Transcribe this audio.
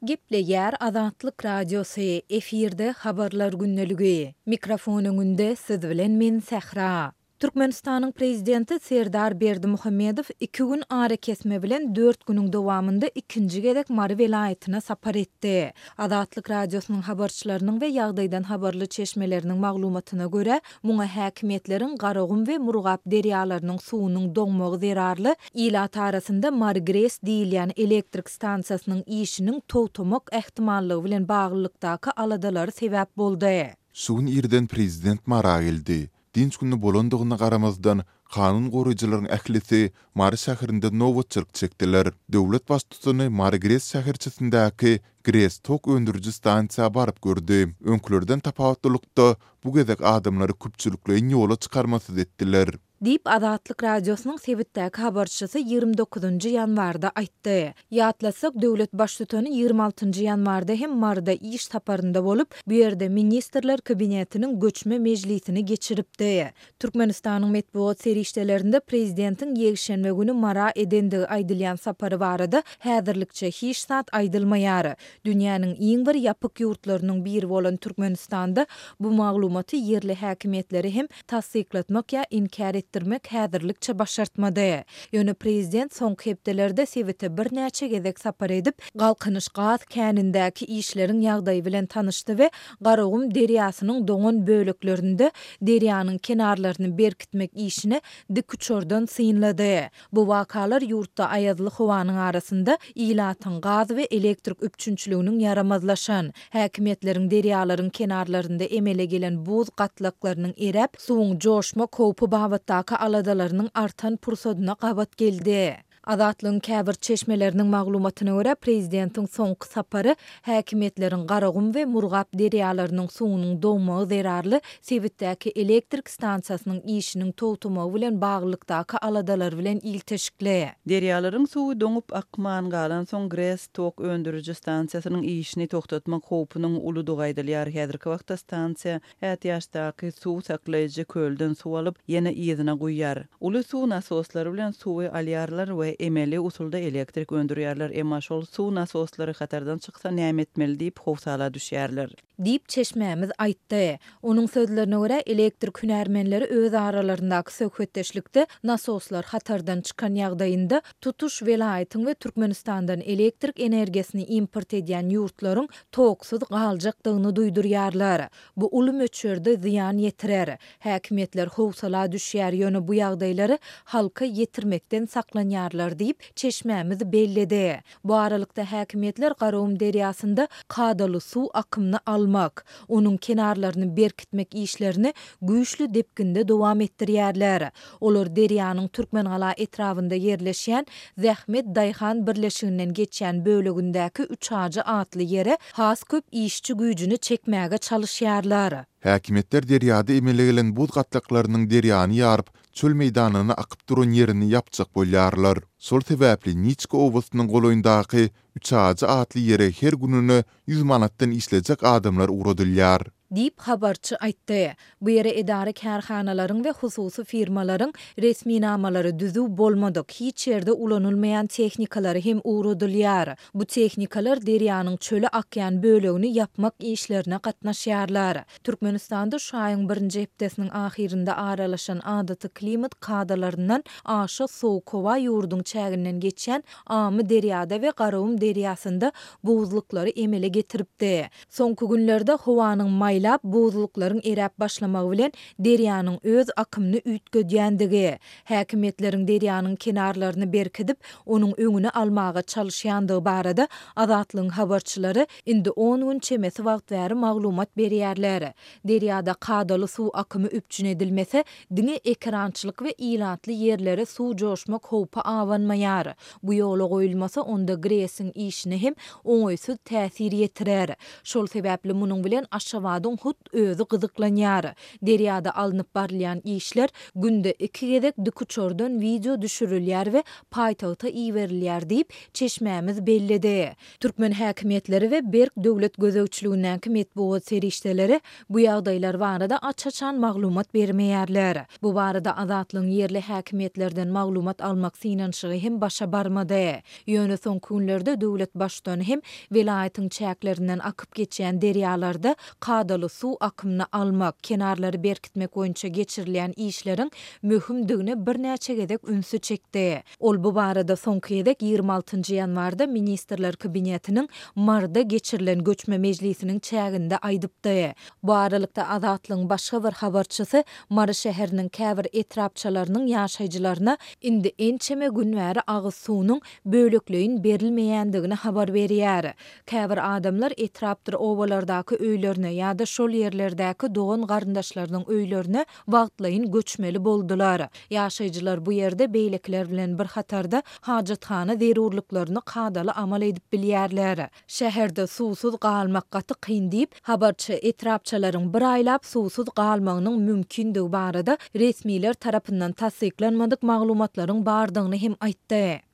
Gepleyer Azatlyk Radiosu efirde habarlar günneligi. Mikrofonun önünde siz bilen men Sahra. Türkmenistanyň prezidenti Serdar Berdimuhammedow 2 gün ara kesme bilen 4 günüň dowamında ikinji gezek Mary welaýatyna sapar etdi. Azatlyk Radiosynyň habarçylarynyň we ýagdaýdan habarly çeşmeleriniň maglumatyna görä, muňa häkimetleriň Garagum we Murgap deriýalarynyň suwunyň doňmagy zerarly ilat arasynda Margres diýilýän elektrik stansiýasynyň işiniň towtamak ähtimallygy bilen baglylykdaky aladalary sebäp boldy. Suwun irden prezident mara geldi. Dinç günü bolandygyna garamazdan kanun goruýjylaryň ählisi Mary şäherinde nowatçylyk çekdiler. Döwlet başçysyny Margres şäherçisindäki Gres tok öndürüji stansiýa baryp gördi. Öňkülerden tapawutlykda bu gezek adamlary köpçülikle ýola çykarmasy etdiler. Dip Azatlyk Radiosynyň Sebitdäki habarçysy 29 ýanwarda aýtdy. Ýatlasak döwlet başçysyny 26 ýanwarda hem Marda iş saparynda bolup, bu ýerde ministrler kabinetiniň göçme mejlisini geçiripdi. Türkmenistanyň medeniýet serişdelerinde prezidentiň ýekşenbe güni Mara edendigi aýdylýan sapary barada häzirlikçe hiç sat aýdylmaýar. Dünýäniň iň bir ýapyk ýurtlarynyň biri bolan Türkmenistanda bu maglumaty ýerli häkimetleri hem tasdiklatmak ýa inkar etdirmek häzirlikçe başartmady. Ýöne prezident soňky hepdelerde Sebite bir näçe gezek sapar edip, Galkynyş gaz känindäki işleriň ýagdaýy bilen tanyşdy we Garagum deriýasynyň doňan böleklerinde deriýanyň kenarlaryny berkitmek işini dikuçordan synlady. Bu wakalar ýurtda aýazly howanyň arasynda ilatyň gaz we elektrik üpçünçliginiň yaramazlaşan, häkimetleriň deriýalaryň kenarlarynda emele gelen buz gatlaklarynyň erep, suwuň joşma kopy babatdaky aladalarynyň artan pursadyna gabat geldi. Azatlyň käbir çeşmeleriniň maglumatyna görä prezidentiň soňky sapary häkimetleriň Garagum we Murgap deriýalarynyň suwunyň doňmagy zerarly Sebitdäki elektrik stansiýasynyň işiniň towtamagy bilen baglylykdaky aladalar bilen ilteşikli. Deriýalaryň suwy doňup akman galan soň Gres tok öndürüji stansiýasynyň işini toktatmak howpunyň uludygy aýdylýar. Häzirki wagtda stansiýa ätýaşdaky suw saklaýjy kölden suw alyp ýene ýyzyna goýýar. Uly suw nasoslary bilen suwy alýarlar we emeli usulda elektrik öndürýärler, emma şol suw nasoslary hatardan çyksa näme etmeli diýip howsala düşýärler. Dip çeşmemiz aýtdy. Onuň sözlerine görä elektrik hünärmenleri öz aralaryndaky söhbetdeşlikde nasoslar hatardan çykan ýagdaýynda tutuş welaýatyň we Türkmenistandan elektrik energiýasini import edýän ýurtlaryň toksuz galjakdygyny duýdurýarlar. Bu uly möçerde ziýan ýetirer. Häkimetler howsala düşýär ýöne bu ýagdaýlary halka ýetirmekden saklanýarlar diýip çeşmemiz belledi. Bu aralykda häkimetler Garagum deriýasynda kadaly suw akymyny almak, onun kenarlaryny berkitmek işlerini güýçlü depkinde dowam etdirýärler. Olar deriýanyň Türkmenhala etrafynda ýerleşýän Zähmet Daýhan birleşiginden geçýän bölegindäki 3 atly ýere has köp işçi güýjüni çekmäge çalışýarlar. Häkimetler deriýada emele gelen buz gatlaklarynyň deriýany ýaryp, çöl meýdanyna akyp duran ýerini ýapjak bolýarlar. Sol sebäpli Niçke owasynyň goloýundaky 3 atly ýere her gününe 100 manatdan işlejek adamlar uradylýar. Dip habarçy aýtdy. Bu ýere edara kärhanalaryň we hususy firmalaryň resmi namalary düzü bolmadyk. Hiç ýerde ulanylmaýan tehnikalary hem uradylýar. Bu tehnikalar deriýanyň çöle akýan bölegini ýapmak işlerine gatnaşýarlar. Türkmenistanda şu aýyň 1-nji hepdesiniň ahirinde aralaşan adaty klimat kadalaryndan aşa sowuk howa ýurdun çäginden geçen amy deriýada we Garagum deriýasynda buzluklary emele getiripdi. Soňky günlerde howanyň maýlap buzluklaryň erap başlamagy bilen deriýanyň öz akymyny üýtgedýändigi, häkimetleriň deriýanyň kenarlaryny berkidip onuň öňüne almaga çalışýandygy barada Azatlyň habarçylary indi 10 gün çemesi wagt bäri maglumat berýärler. Deriýada kadaly suw akymy üpçün edilmese, diňe ekrançylyk we ilatly ýerlere suw joşmak howpy awanmaýar. Bu ýola goýulmasa onda Gresiň işini hem oňoýsuz täsir ýetirer. Şol sebäpli munyň bilen aşawadyň hut özü gyzyklanýar. Deriýada alınıp barlayan işler günde 2 gezek dikuçordan video düşürilýär we paýtagta iýerilýär diýip çeşmemiz belledi. Türkmen häkimetleri we Berk döwlet gözegçiliginden medeniýet serişdeleri bu ýagdaýlar barada açaçan maglumat bermeýärler. Bu barada Azatlyň ýerli häkimetlerden maglumat almak synanşygy ýaşaýanlygy hem başa barmady. Ýöne soň günlerde döwlet başlygyny hem vilayatyň çäklerinden akyp geçýän derýalarda kadaly suw akymyny almak, kenarlary berkitmek boýunça geçirilýän işleriň möhümdigine birnäçe gezek ünsü çekdi. Ol bu barada soňky gezek 26 ýanwarda ministrler kabinetiniň marda geçirilen göçme mejlisiniň çäginde aýdypdy. Bu aralykda Azatlygyň başga bir habarçysy Mary şäheriniň käbir etrapçylarynyň ýaşaýjylaryna indi ençeme gün bäri agyz suwunyň bölekleýin berilmeýändigini habar berýär. Käbir adamlar etrapdyr owalardaky öýlerine ýa-da şol ýerlerdäki dogan garyndaşlarynyň öýlerine wagtlaýyn göçmeli boldular. Ýaşaýjylar bu ýerde beýlekler bilen bir hatarda hajathana zerurlyklaryny kadaly amal edip bilýärler. Şäherde suwsuz galmak gaty kyn diýip habarçy etrapçylaryň bir aýlap suwsuz galmagynyň mümkindigi barada resmiler tarapyndan tasdiklanmadyk maglumatlaryň bardygyny hem aýtdy.